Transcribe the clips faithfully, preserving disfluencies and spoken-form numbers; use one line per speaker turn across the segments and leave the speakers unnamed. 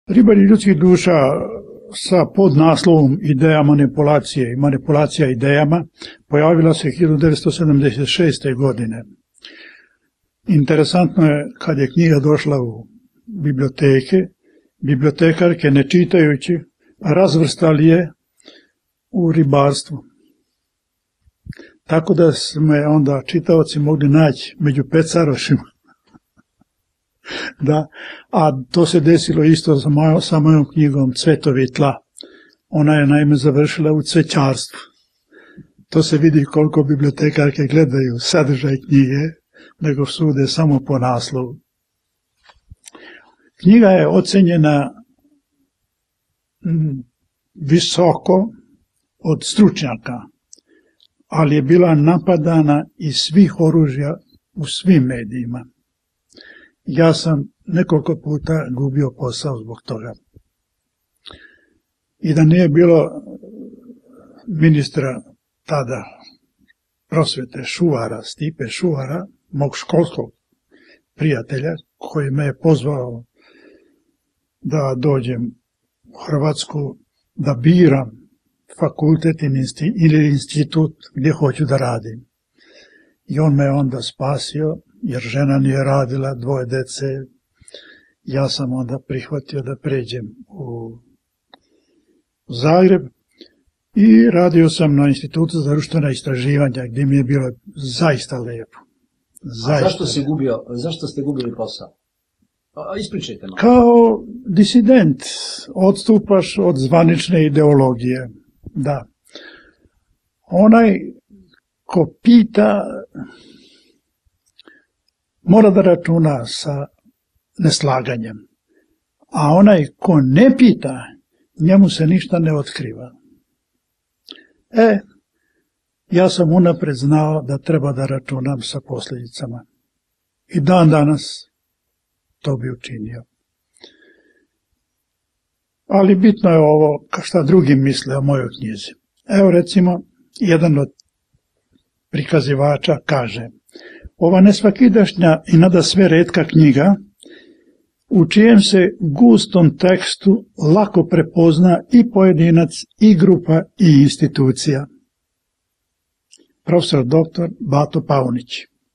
Ribari ljudskih duša sa podnaslovom Ideja manipulacije i manipulacija idejama pojavila se hiljadu devetsto sedamdeset šeste. godine. Interesantno je kad je knjiga došla u biblioteke, bibliotekarke ne čitajući razvrstali je u ribarstvu. Tako da smo je onda čitaoci mogli naći među pecarošima. Da, a to se desilo isto sa mojom, sa mojom knjigom Cvetovi tla. Ona je naime završila u cvećarstvu. To se vidi koliko bibliotekarke gledaju sadržaj knjige, nego sude samo po naslovu. Knjiga je ocenjena visoko od stručnjaka, ali je bila napadana iz svih oružja u svim medijima. Ja sam nekoliko puta gubio posao zbog toga. I da nije bilo ministra tada prosvete Šuvara, Stipe Šuvara, mog školskog prijatelja, koji me je pozvao da dođem u Hrvatsku, da biram fakultet ili institut gdje hoću da radim. I on me onda spasio, jer žena nije radila, dvoje dece. Ja sam onda prihvatio da pređem u Zagreb i radio sam na Institutu za društvena istraživanja, gdje mi je bilo zaista lepo.
Zaista. A zašto si gubio, zašto ste gubili posao? Ispričajte malo.
Kao disident odstupaš od zvanične ideologije. Da. Onaj ko pita mora da računa sa neslaganjem, a onaj ko ne pita, njemu se ništa ne otkriva. E, ja sam unapred znao da treba da računam sa posljedicama. I dan danas to bi učinio. Ali bitno je ovo šta drugi misle o mojoj knjizi. Evo recimo, jedan od prikazivača kaže: ova nesvakidašnja i nada sve retka knjiga, u čijem se gustom tekstu lako prepozna i pojedinac, i grupa, i institucija. Profesor doktor Bato Paunić.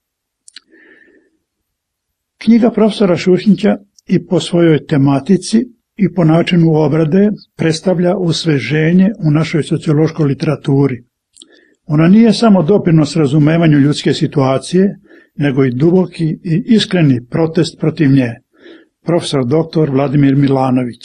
Knjiga profesora Šušnjića i po svojoj tematici i po načinu obrade predstavlja osveženje u našoj sociološkoj literaturi. Ona nije samo doprinos razumevanju ljudske situacije, nego i duboki i iskreni protest protiv nje. Profesor doktor Vladimir Milanović.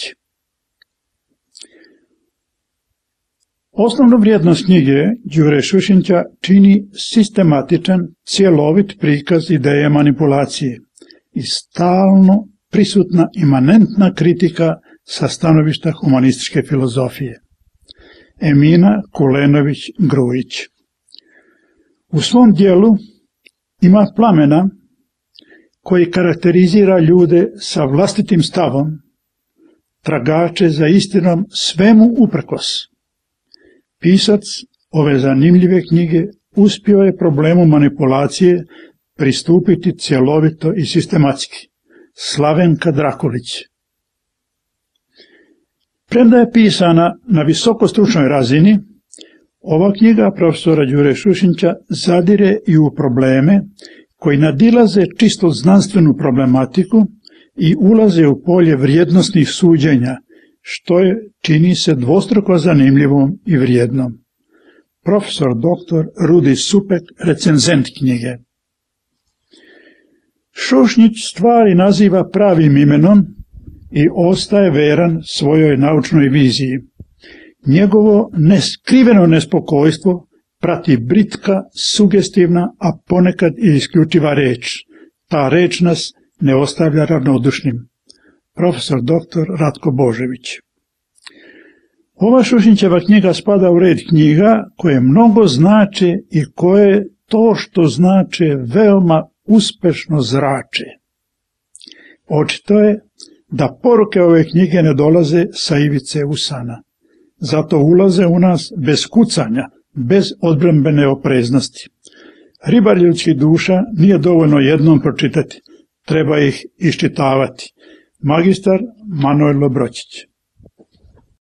Osnovnu vrijednost knjige Đure Šušnjića čini sistematičan, cjelovit prikaz ideje manipulacije i stalno prisutna imanentna kritika sa stanovišta humanističke filozofije. Emina Kulenović-Grujić. U svom dijelu ima plamena koji karakterizira ljude sa vlastitim stavom, tragače za istinom svemu uprkos. Pisac ove zanimljive knjige uspio je problemu manipulacije pristupiti cjelovito i sistematski. Slavenka Drakulić. Premda je pisana na visokostručnoj razini, ova knjiga profesora Đure Šušnjića zadire i u probleme koji nadilaze čisto znanstvenu problematiku i ulaze u polje vrijednosnih suđenja, što je, čini se, dvostruko zanimljivom i vrijednom. Profesor doktor Rudi Supek, recenzent knjige. Šušnjić stvari naziva pravim imenom i ostaje veran svojoj naučnoj viziji. Njegovo neskriveno nespokojstvo prati britka, sugestivna, a ponekad i isključiva reč. Ta reč nas ne ostavlja ravnodušnim. Profesor doktor Ratko Božević. Ova Šušnjićeva knjiga spada u red knjiga koje mnogo znače i koje to što znače veoma uspešno zrače. Očito je da poruke ove knjige ne dolaze sa ivice usana. Zato ulaze u nas bez kucanja, bez odbrambene opreznosti. Ribar ljudskih duša nije dovoljno jednom pročitati, treba ih iščitavati. Magistar Manojlo Bročić.